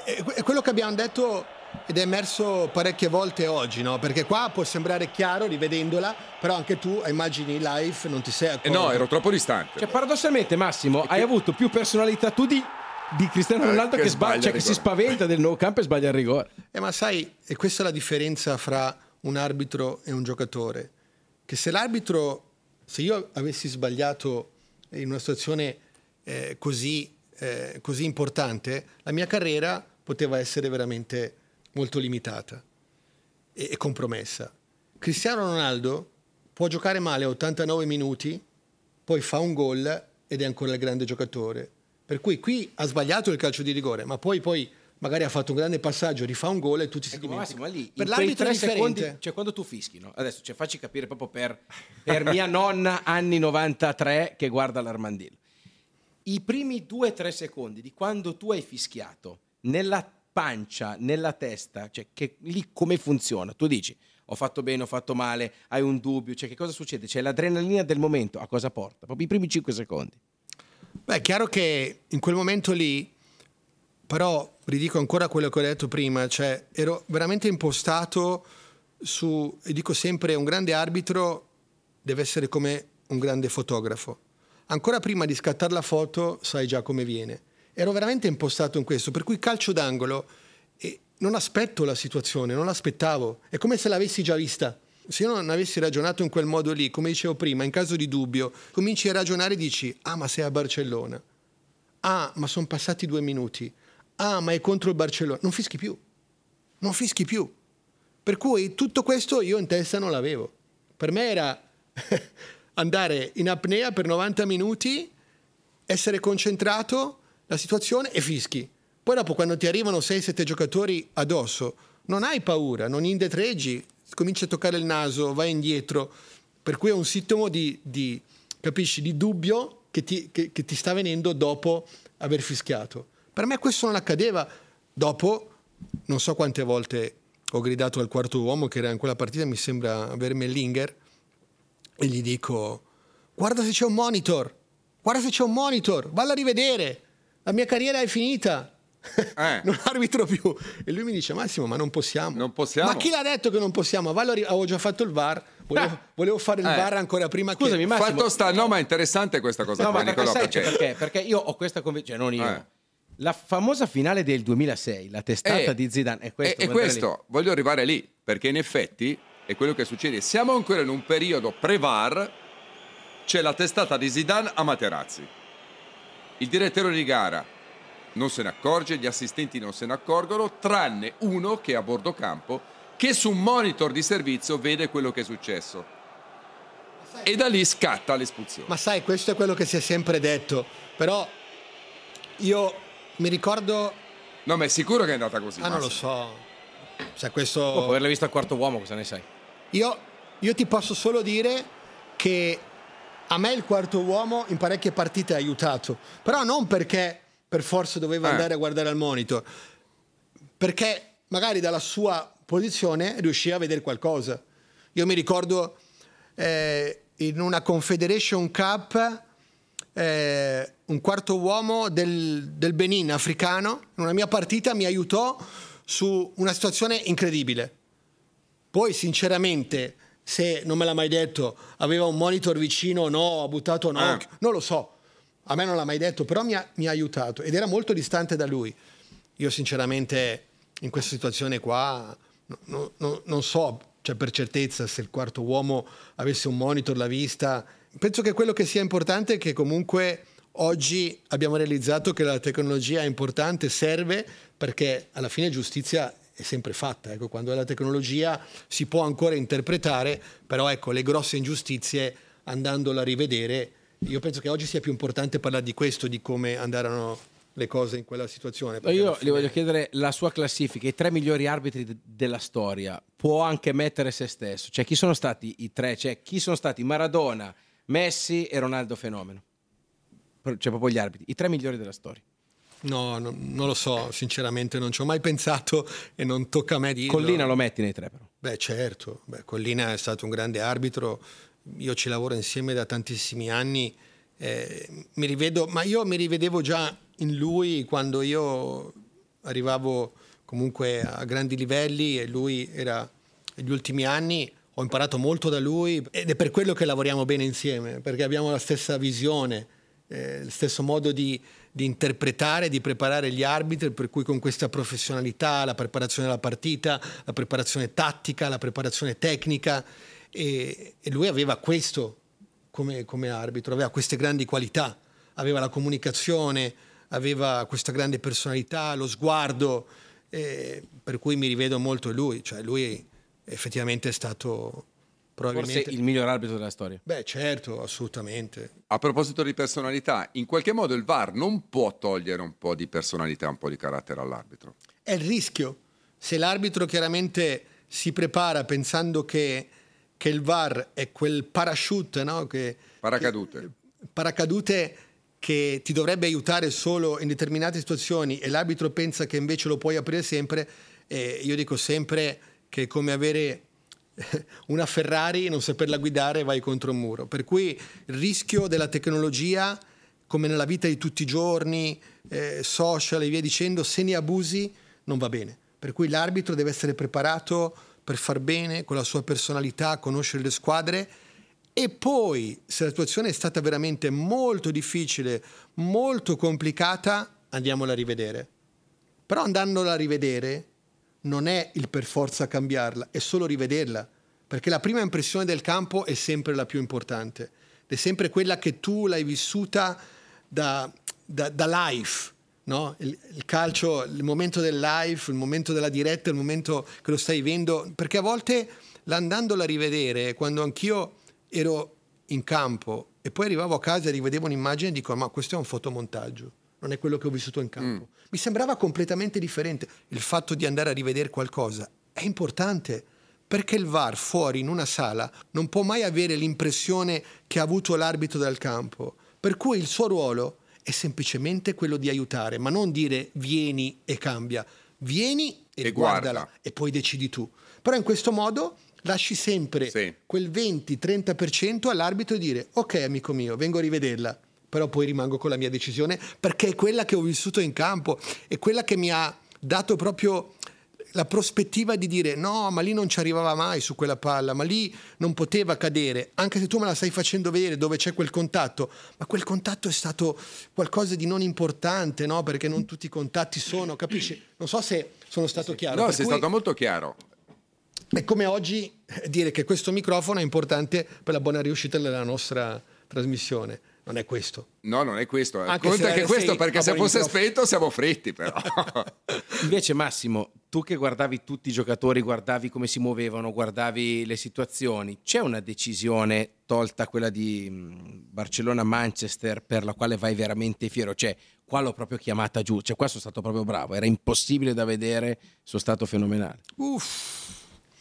è quello che abbiamo detto ed è emerso parecchie volte oggi, no? Perché qua può sembrare chiaro rivedendola, però anche tu a immagini live non ti sei accorto. Eh no, ero troppo distante. Cioè paradossalmente Massimo, hai avuto più personalità tu di di Cristiano Ronaldo eh, che, che, sbaglia, sbaglia cioè, che si spaventa del nuovo campo e sbaglia il rigore. Eh, ma sai, e questa è la differenza fra un arbitro e un giocatore, che se l'arbitro, se io avessi sbagliato in una situazione eh, così, eh, così importante, la mia carriera poteva essere veramente molto limitata e, e compromessa. Cristiano Ronaldo può giocare male ottantanove minuti, poi fa un gol ed è ancora il grande giocatore. Per cui qui ha sbagliato il calcio di rigore, ma poi, poi magari ha fatto un grande passaggio, rifà un gol e tutti si Ecco, dimenticano. Massimo, lì, Per in quei l'arbitro è tre differente. secondi, cioè quando tu fischi, no? Adesso cioè, facci capire proprio per, per mia nonna anni novantatré che guarda l'Armandillo. I primi due o tre secondi di quando tu hai fischiato nella pancia, nella testa, cioè che lì come funziona? Tu dici ho fatto bene, ho fatto male, hai un dubbio, cioè che cosa succede? C'è l'adrenalina del momento, a cosa porta? Proprio i primi cinque secondi. Beh, è chiaro che in quel momento lì, però ridico ancora quello che ho detto prima, cioè ero veramente impostato su, e dico sempre, un grande arbitro deve essere come un grande fotografo. Ancora prima di scattare la foto sai già come viene. Ero veramente impostato in questo, per cui calcio d'angolo e non aspetto la situazione, non l'aspettavo, è come se l'avessi già vista. Se io non avessi ragionato in quel modo lì, come dicevo prima, in caso di dubbio, cominci a ragionare e dici, ah ma sei a Barcellona, ah ma sono passati due minuti, ah ma è contro il Barcellona, non fischi più, non fischi più. Per cui tutto questo io in testa non l'avevo. Per me era andare in apnea per novanta minuti, essere concentrato, la situazione e fischi. Poi dopo quando ti arrivano sei sette giocatori addosso, non hai paura, non indietreggi, cominci a toccare il naso, vai indietro, per cui è un sintomo di, di capisci, di dubbio che ti, che, che ti sta venendo dopo aver fischiato. Per me questo non accadeva. Dopo, non so quante volte ho gridato al quarto uomo che era in quella partita, mi sembra Vermellinger, e gli dico, guarda se c'è un monitor, guarda se c'è un monitor, valla a rivedere, la mia carriera è finita. Eh. Non arbitro più. E lui mi dice, Massimo, ma non possiamo. Non possiamo. Ma chi l'ha detto che non possiamo? Vallo, avevo già fatto il V A R, volevo, volevo fare il eh. V A R ancora prima. Scusami, che... Massimo, Fatto sta, no, ma è interessante questa cosa. No, qua, ma perché, Nicolò, sai, perché... cioè, perché? Perché io ho questa convinzione, non io. Eh. La famosa finale del duemilasei, la testata Eh, di Zidane, è questo. E questo, voglio arrivare lì, perché in effetti è quello che succede. Siamo ancora in un periodo pre-V A R, c'è la testata di Zidane a Materazzi. Il direttore di gara non se ne accorge, gli assistenti non se ne accorgono, tranne uno che è a bordo campo, che su un monitor di servizio vede quello che è successo. E da lì scatta l'espulsione. Ma sai, questo è quello che si è sempre detto. Però io mi ricordo... No, ma è sicuro che è andata così? Ah, non lo Massimo? so. Cioè, questo... Dopo averla vista al quarto uomo, cosa ne sai? Io, io ti posso solo dire che a me il quarto uomo in parecchie partite ha aiutato. Però non perché per forza dovevo eh. andare a guardare al monitor, perché magari dalla sua posizione riusciva a vedere qualcosa. Io mi ricordo eh, in una Confederation Cup eh, un quarto uomo del, del Benin africano, in una mia partita mi aiutò su una situazione incredibile. Poi sinceramente, se non me l'ha mai detto, aveva un monitor vicino o no, ha buttato un occhio, eh. non lo so. A me non l'ha mai detto, però mi ha, mi ha aiutato ed era molto distante da lui. Io sinceramente in questa situazione qua no, no, non so, cioè per certezza se il quarto uomo avesse un monitor, la vista. Penso che quello che sia importante è che comunque oggi abbiamo realizzato che la tecnologia è importante, serve, perché alla fine giustizia è sempre fatta. Ecco, quando è la tecnologia si può ancora interpretare, però ecco, le grosse ingiustizie andandola a rivedere. Io penso che oggi sia più importante parlare di questo, di come andarono le cose in quella situazione. Io gli voglio chiedere la sua classifica, i tre migliori arbitri de- della storia. Può anche mettere se stesso. Cioè, chi sono stati i tre? Cioè, chi sono stati Maradona, Messi e Ronaldo Fenomeno? Cioè, proprio gli arbitri, i tre migliori della storia. No, no, non lo so, sinceramente non ci ho mai pensato e non tocca a me dirlo. Collina lo metti nei tre, però. Beh, certo. Beh, Collina è stato un grande arbitro. Io ci lavoro insieme da tantissimi anni, eh, mi rivedo, ma io mi rivedevo già in lui quando io arrivavo comunque a grandi livelli e lui era negli ultimi anni, ho imparato molto da lui ed è per quello che lavoriamo bene insieme, perché abbiamo la stessa visione, eh, lo stesso modo di, di interpretare, di preparare gli arbitri, per cui con questa professionalità, la preparazione della partita, la preparazione tattica, la preparazione tecnica, e, e lui aveva questo come, come arbitro, aveva queste grandi qualità, aveva la comunicazione, aveva questa grande personalità, lo sguardo, eh, per cui mi rivedo molto in lui, cioè lui effettivamente è stato probabilmente forse il miglior arbitro della storia. Beh, certo, assolutamente. A proposito di personalità, in qualche modo il V A R non può togliere un po' di personalità, un po' di carattere all'arbitro. È il rischio. Se l'arbitro chiaramente si prepara pensando che, che il V A R è quel parachute, no? Che, Paracadute. Che, paracadute che ti dovrebbe aiutare solo in determinate situazioni e l'arbitro pensa che invece lo puoi aprire sempre, eh, io dico sempre che è come avere una Ferrari, non saperla guidare, vai contro un muro. Per cui il rischio della tecnologia, come nella vita di tutti i giorni, eh, social e via dicendo, se ne abusi non va bene. Per cui l'arbitro deve essere preparato per far bene, con la sua personalità, conoscere le squadre, e poi se la situazione è stata veramente molto difficile, molto complicata, andiamola a rivedere. Però andandola a rivedere non è il per forza cambiarla, è solo rivederla, perché la prima impressione del campo è sempre la più importante, è sempre quella che tu l'hai vissuta da, da, da live, no? Il, il calcio, il momento del live, il momento della diretta, il momento che lo stai vivendo, perché a volte andandolo a rivedere, quando anch'io ero in campo e poi arrivavo a casa e rivedevo un'immagine e dico ma questo è un fotomontaggio, non è quello che ho vissuto in campo. Mm. Mi sembrava completamente differente. Il fatto di andare a rivedere qualcosa è importante, perché il V A R fuori in una sala non può mai avere l'impressione che ha avuto l'arbitro dal campo, per cui il suo ruolo è semplicemente quello di aiutare, ma non dire vieni e cambia, vieni e, e guardala guarda. E poi decidi tu. Però in questo modo lasci sempre sì. quel venti trenta per cento all'arbitro e dire ok amico mio, vengo a rivederla, però poi rimango con la mia decisione perché è quella che ho vissuto in campo, è quella che mi ha dato proprio la prospettiva di dire no, ma lì non ci arrivava mai su quella palla, ma lì non poteva cadere, anche se tu me la stai facendo vedere dove c'è quel contatto, ma quel contatto è stato qualcosa di non importante, no? Perché non tutti i contatti sono, capisci? Non so se sono stato chiaro. No, per sei cui stato molto chiaro. è come oggi dire che questo microfono è importante per la buona riuscita della nostra trasmissione. Non è questo. No, non è questo. Anche Conta se che questo, sei perché a se buon fosse microfono. spento siamo fritti, però. Invece Massimo, tu che guardavi tutti i giocatori, guardavi come si muovevano, guardavi le situazioni, c'è una decisione, tolta quella di Barcellona-Manchester, per la quale vai veramente fiero? Cioè, qua l'ho proprio chiamata giù, cioè qua sono stato proprio bravo, era impossibile da vedere, sono stato fenomenale. Uff.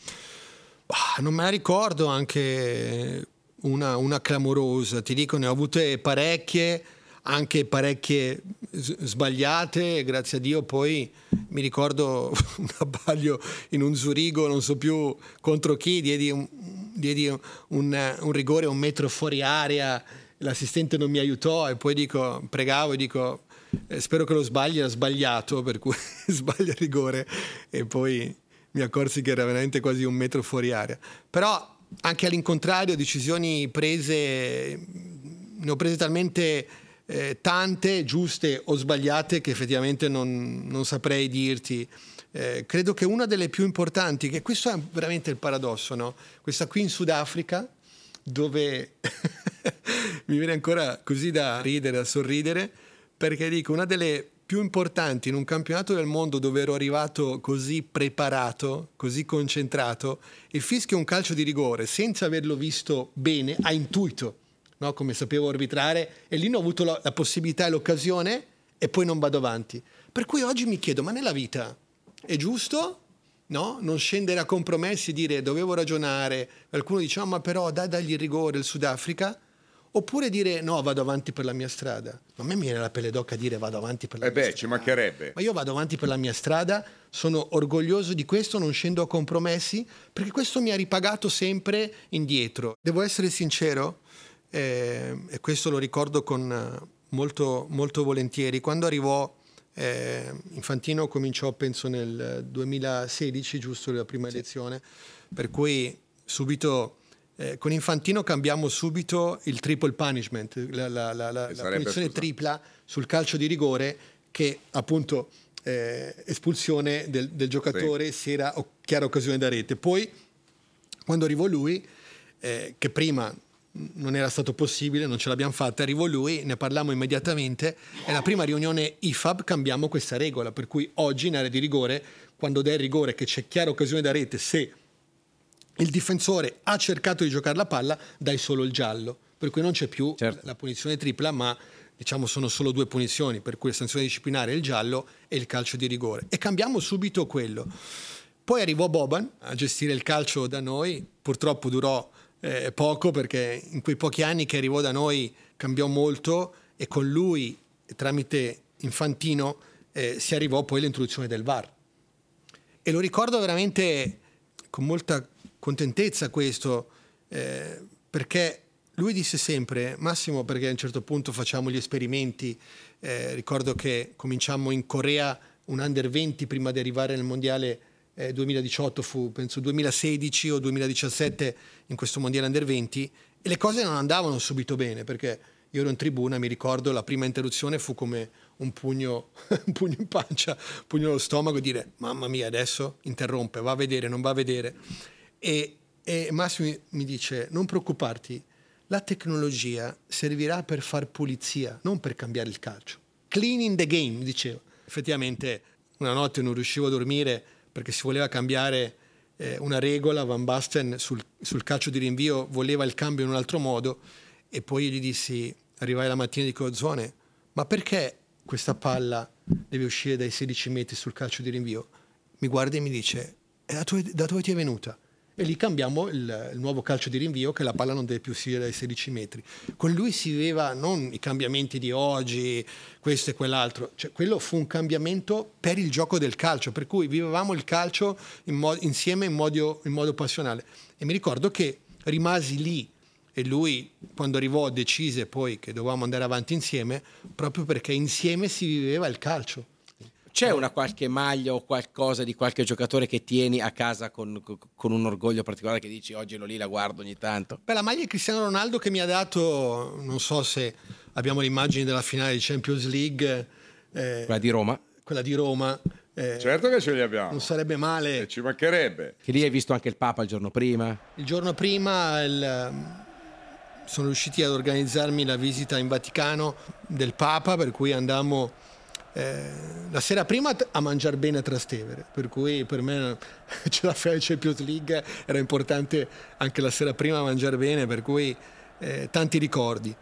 Bah, non me la ricordo anche una, una clamorosa, ti dico, ne ho avute parecchie, anche parecchie sbagliate, grazie a Dio. Poi mi ricordo un abbaglio in un Zurigo, non so più contro chi, diedi un, diedi un, un, un rigore un metro fuori area, l'assistente non mi aiutò e poi dico, pregavo e dico eh, spero che lo sbagli, era sbagliato, per cui sbaglia il rigore e poi mi accorsi che era veramente quasi un metro fuori area. Però anche all'incontrario, decisioni prese, ne ho prese talmente eh, tante, giuste o sbagliate, che effettivamente non, non saprei dirti. Eh, credo che una delle più importanti, che questo è veramente il paradosso, no? Questa qui in Sudafrica, dove mi viene ancora così da ridere, da sorridere, perché dico, una delle più importanti in un campionato del mondo dove ero arrivato così preparato, così concentrato, e fischio un calcio di rigore senza averlo visto bene, a intuito, no? Come sapevo arbitrare, e lì non ho avuto la, la possibilità e l'occasione e poi non vado avanti. Per cui oggi mi chiedo, ma nella vita è giusto, no? Non scendere a compromessi, dire dovevo ragionare, qualcuno dice oh, ma però dai dagli il rigore il Sudafrica, oppure dire no, vado avanti per la mia strada. A me mi viene la pelle d'oca a dire vado avanti per la Eh mia beh, strada. ci mancherebbe. Ma io vado avanti per la mia strada, sono orgoglioso di questo, non scendo a compromessi, perché questo mi ha ripagato sempre indietro. Devo essere sincero, eh, e questo lo ricordo con molto, molto volentieri, quando arrivò eh, Infantino cominciò penso nel duemilasedici, giusto, la prima sì. elezione, per cui subito eh, con Infantino cambiamo subito il triple punishment, la, la, la, la, la punizione scusa. tripla sul calcio di rigore, che appunto eh, espulsione del, del giocatore sì. se era chiara occasione da rete. Poi quando arrivò lui, eh, che prima non era stato possibile, non ce l'abbiamo fatta, arrivò lui, ne parlammo immediatamente, e la prima riunione I F A B cambiamo questa regola, per cui oggi in area di rigore, quando dai il rigore che c'è chiara occasione da rete, se il difensore ha cercato di giocare la palla, dai solo il giallo, per cui non c'è più certo. la punizione tripla, ma diciamo sono solo due punizioni, per cui la sanzione disciplinare è il giallo e il calcio di rigore, e cambiamo subito quello. Poi arrivò Boban a gestire il calcio da noi, purtroppo durò Eh, poco, perché in quei pochi anni che arrivò da noi cambiò molto, e con lui, tramite Infantino, eh, si arrivò poi all'introduzione del V A R, e lo ricordo veramente con molta contentezza questo, eh, perché lui disse sempre: Massimo, perché a un certo punto facciamo gli esperimenti, eh, ricordo che cominciammo in Corea un under venti prima di arrivare nel mondiale Eh, duemiladiciotto, fu penso duemilasedici o duemiladiciassette in questo mondiale under venti, e le cose non andavano subito bene, perché io ero in tribuna, mi ricordo la prima interruzione fu come un pugno un pugno in pancia, un pugno allo stomaco, e dire: mamma mia, adesso interrompe, va a vedere, non va a vedere. E, e Massimo mi dice: non preoccuparti, la tecnologia servirà per far pulizia, non per cambiare il calcio. Cleaning the game, mi diceva. Effettivamente una notte non riuscivo a dormire perché si voleva cambiare eh, una regola. Van Basten sul, sul calcio di rinvio voleva il cambio in un altro modo, e poi io gli dissi, arrivai la mattina e dico: Zone, ma perché questa palla deve uscire dai sedici metri sul calcio di rinvio? Mi guarda e mi dice: e da, dove, da dove ti è venuta? E lì cambiamo il, il nuovo calcio di rinvio, che la palla non deve più uscire dai sedici metri. Con lui si viveva non i cambiamenti di oggi, questo e quell'altro, cioè quello fu un cambiamento per il gioco del calcio, per cui vivevamo il calcio in mo- insieme in modo, in modo passionale. E mi ricordo che rimasi lì, e lui quando arrivò decise poi che dovevamo andare avanti insieme, proprio perché insieme si viveva il calcio. C'è una qualche maglia o qualcosa di qualche giocatore che tieni a casa con, con un orgoglio particolare, che dici: oggi ero lì, la guardo ogni tanto? Beh, la maglia di Cristiano Ronaldo che mi ha dato, non so se abbiamo le immagini della finale di Champions League, eh, quella di Roma. Quella di Roma. Eh, certo che ce li abbiamo. Non sarebbe male. E ci mancherebbe. Che lì hai visto anche il Papa il giorno prima. Il giorno prima il, sono riusciti ad organizzarmi la visita in Vaticano del Papa, per cui andammo Eh, la sera prima a mangiare bene a Trastevere, per cui per me c'è la finale Champions League, era importante anche la sera prima mangiare bene, per cui eh, tanti ricordi.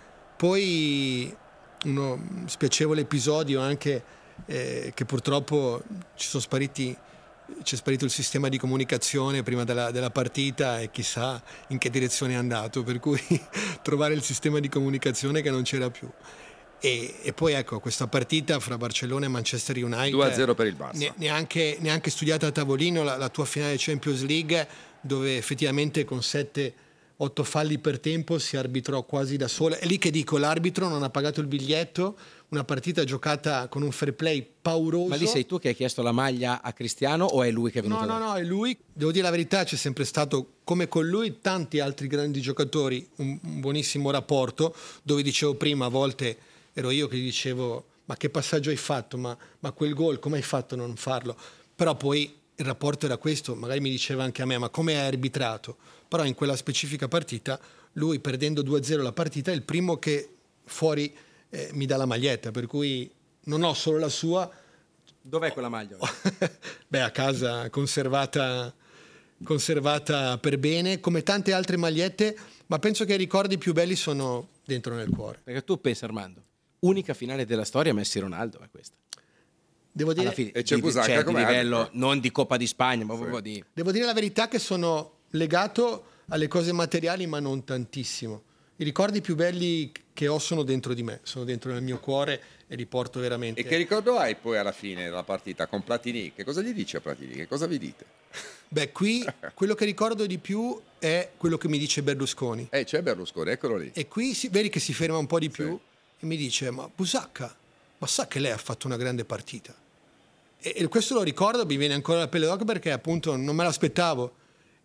Poi uno spiacevole episodio anche eh, che purtroppo ci sono spariti c'è sparito il sistema di comunicazione prima della, della partita, e chissà in che direzione è andato, per cui trovare il sistema di comunicazione che non c'era più. E, e poi ecco questa partita fra Barcellona e Manchester United, due a zero per il Barça, ne, neanche, neanche studiata a tavolino la, la tua finale Champions League, dove effettivamente con sette otto falli per tempo si arbitrò quasi da sola. È lì che dico, l'arbitro non ha pagato il biglietto, una partita giocata con un fair play pauroso. Ma lì sei tu che hai chiesto la maglia a Cristiano o è lui che è venuto? No, no, no, è lui. Devo dire la verità, c'è sempre stato, come con lui, tanti altri grandi giocatori, un, un buonissimo rapporto, dove dicevo prima, a volte ero io che gli dicevo: ma che passaggio hai fatto, ma, ma quel gol come hai fatto a non farlo? Però poi il rapporto era questo, magari mi diceva anche a me: ma come hai arbitrato? Però in quella specifica partita lui, perdendo due a zero la partita, è il primo che fuori eh, mi dà la maglietta, per cui non ho solo la sua. Dov'è quella maglia? Beh, a casa, conservata conservata per bene, come tante altre magliette, ma penso che i ricordi più belli sono dentro nel cuore. Perché tu pensa, Armando, unica finale della storia Messi Ronaldo è questa. Devo dire, fine, e c'è di, Busacca cioè, come di livello arbitro. Non di Coppa di Spagna, ma Sì. proprio di... Devo dire la verità che sono legato alle cose materiali, ma non tantissimo. I ricordi più belli che ho sono dentro di me, sono dentro nel mio cuore e li porto veramente. E che ricordo hai poi alla fine della partita con Platini? Che cosa gli dici a Platini? Che cosa vi dite? Beh, qui quello che ricordo di più è quello che mi dice Berlusconi. Eh, c'è Berlusconi, eccolo lì. E qui si, vedi che si ferma un po' di più, Sì. e mi dice: ma Busacca, ma sa che lei ha fatto una grande partita? E, e questo lo ricordo, mi viene ancora la pelle d'oca, perché appunto non me l'aspettavo.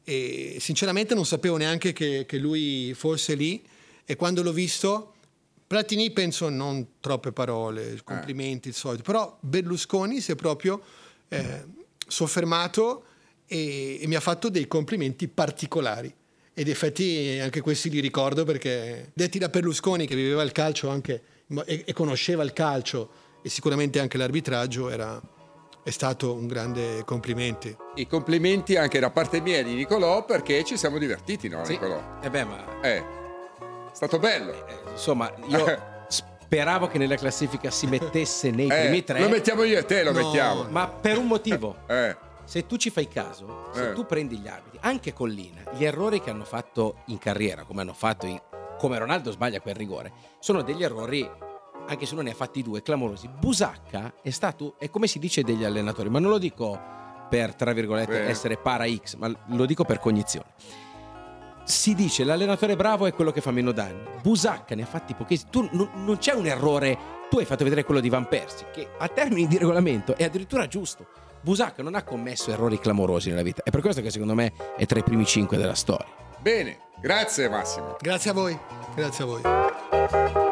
e sinceramente non sapevo neanche che, che lui fosse lì, e quando l'ho visto Platini penso non troppe parole, complimenti, il solito, però Berlusconi si è proprio eh, soffermato e, e mi ha fatto dei complimenti particolari, ed effetti anche questi li ricordo, perché detti da Berlusconi, che viveva il calcio anche e, e conosceva il calcio e sicuramente anche l'arbitraggio, era, è stato un grande complimento. I complimenti anche da parte mia e di Nicolò, perché ci siamo divertiti, no, Sì. Nicolò? Eh beh, ma Eh, è stato bello. eh, insomma, io speravo che nella classifica si mettesse nei Eh, primi tre, lo mettiamo io e te, lo No. mettiamo. ma per un motivo. Eh, Se tu ci fai caso, se Eh. tu prendi gli arbitri, anche Collina, gli errori che hanno fatto in carriera, come hanno fatto in, come Ronaldo sbaglia quel rigore, sono degli errori, anche se non ne ha fatti due, clamorosi. Busacca è stato, è come si dice degli allenatori, ma non lo dico per, tra virgolette, Beh. essere para X, ma lo dico per cognizione. Si dice l'allenatore bravo è quello che fa meno danni. Busacca ne ha fatti pochissimi. Tu non, non c'è un errore. Tu hai fatto vedere quello di Van Persie, che a termini di regolamento è addirittura giusto. Busacca non ha commesso errori clamorosi nella vita. È per questo che secondo me è tra i primi cinque della storia. bene, grazie Massimo. Grazie a voi, grazie a voi.